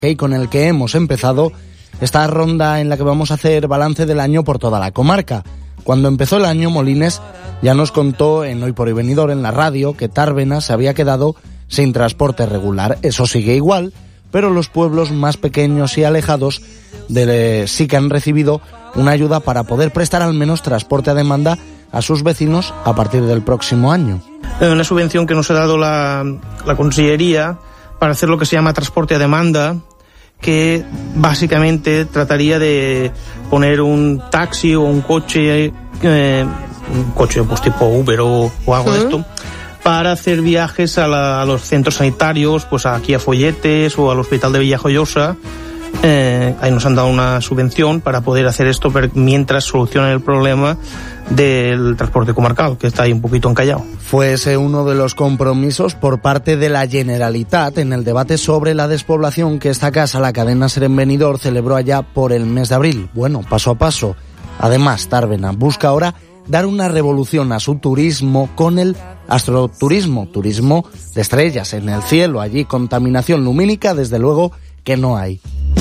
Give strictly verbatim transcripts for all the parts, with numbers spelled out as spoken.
y con el que hemos empezado esta ronda en la que vamos a hacer balance del año por toda la comarca. Cuando empezó el año, Molines ya nos contó en Hoy por Hoy Benidorm, en la radio, que Tàrbena se había quedado sin transporte regular. Eso sigue igual, pero los pueblos más pequeños y alejados de, sí que han recibido una ayuda para poder prestar al menos transporte a demanda a sus vecinos a partir del próximo año. Una subvención que nos ha dado la, la Consellería para hacer lo que se llama transporte a demanda, que básicamente trataría de poner un taxi o un coche, eh, un coche pues tipo Uber o, o algo ¿Sí? de esto, para hacer viajes a, la, a los centros sanitarios, pues aquí a Folletes o al Hospital de Villajoyosa. Eh, ahí nos han dado una subvención para poder hacer esto mientras solucionan el problema del transporte comarcal, que está ahí un poquito encallado. Fue ese uno de los compromisos por parte de la Generalitat en el debate sobre la despoblación que esta casa, la cadena SER en Benidorm, celebró allá por el mes de abril. Bueno, paso a paso. Además, Tàrbena busca ahora dar una revolución a su turismo con el astroturismo, turismo de estrellas en el cielo. Allí contaminación lumínica, desde luego, que no hay.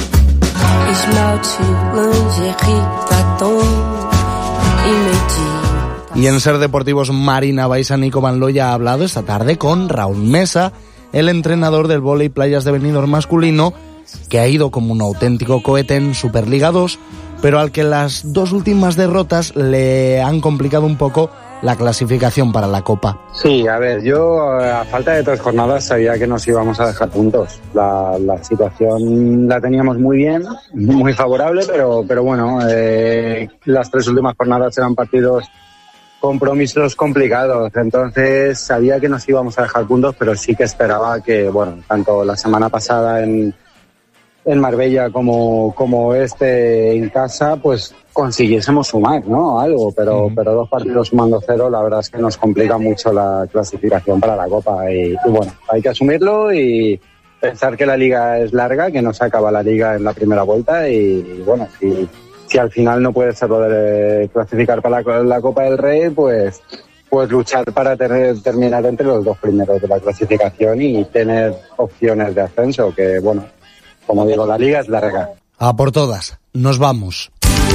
Y en SER Deportivos, Marina Baixa, Nico Van Loya ha hablado esta tarde con Raúl Mesa, el entrenador del vóley playas de Benidorm masculino, que ha ido como un auténtico cohete en Superliga dos, pero al que las dos últimas derrotas le han complicado un poco la clasificación para la Copa. Sí, a ver, yo a falta de tres jornadas sabía que nos íbamos a dejar puntos. La, la situación la teníamos muy bien, muy favorable, pero, pero bueno, eh, las tres últimas jornadas eran partidos, compromisos complicados, entonces sabía que nos íbamos a dejar puntos, pero sí que esperaba que, bueno, tanto la semana pasada en en Marbella como, como este en casa, pues consiguiésemos sumar, ¿no? Algo, pero, uh-huh. pero dos partidos sumando cero, la verdad es que nos complica mucho la clasificación para la Copa. Y, y bueno, hay que asumirlo y pensar que la liga es larga, que no se acaba la liga en la primera vuelta y, y bueno, si, si al final no puede ser lo de clasificar para la, la Copa del Rey, pues, pues luchar para tener, terminar entre los dos primeros de la clasificación y tener opciones de ascenso, que bueno, como digo, la liga es larga. A por todas, nos vamos.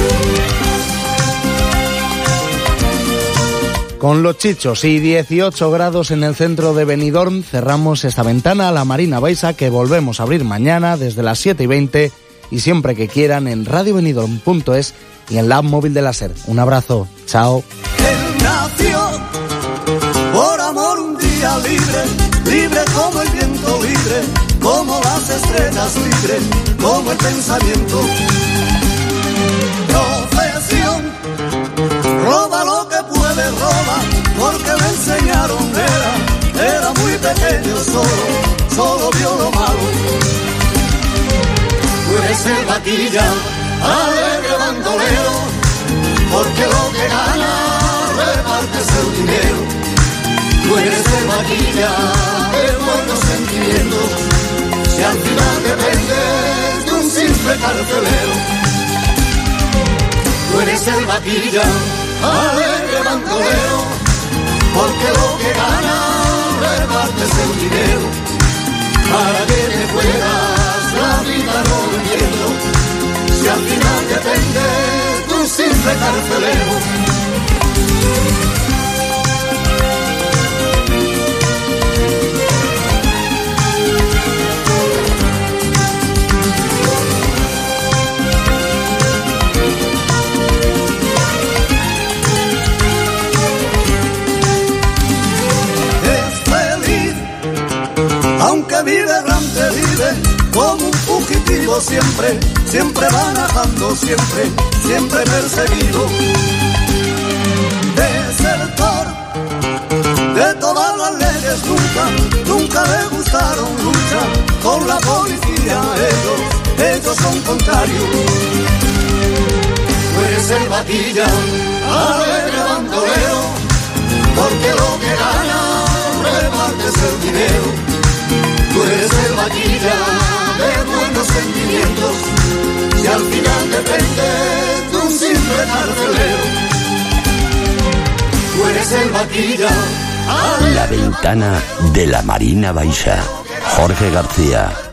Con los chichos y dieciocho grados en el centro de Benidorm, cerramos esta ventana a la Marina Baixa, que volvemos a abrir mañana desde las siete y veinte y siempre que quieran en radio benidorm punto es y en la app móvil de la SER. Un abrazo, chao. Él nació por amor un día libre, libre como el viento, libre como las estrellas, libre como el pensamiento. Profesión, roba lo que puede, roba, porque le enseñaron, era, era muy pequeño, solo, solo vio lo malo. Tú eres el vaquilla, alegre bandolero, porque lo que gana, repartes el dinero. Tú eres el vaquilla, de buenos sentimientos, si al final dependes de un simple carcelero. Tú eres el vaquilla, alegre bandolero, porque lo que gana, repartes el dinero, para que te puedas la vida no viviendo, si al final dependes de un simple carcelero. Aunque vive errante, vive como un fugitivo siempre, siempre manejando, siempre, siempre perseguido. Desertor de todas las leyes, nunca, nunca le gustaron, lucha con la policía, ellos, ellos son contrarios. Tú eres el vaquilla, alegre bandolero, porque lo que gana, repartes el dinero. Tú eres el vaquilla de buenos sentimientos, si al final dependes de un simple carcelero. Tú eres el vaquilla. La ventana de la Marina Baixa. Jorge García.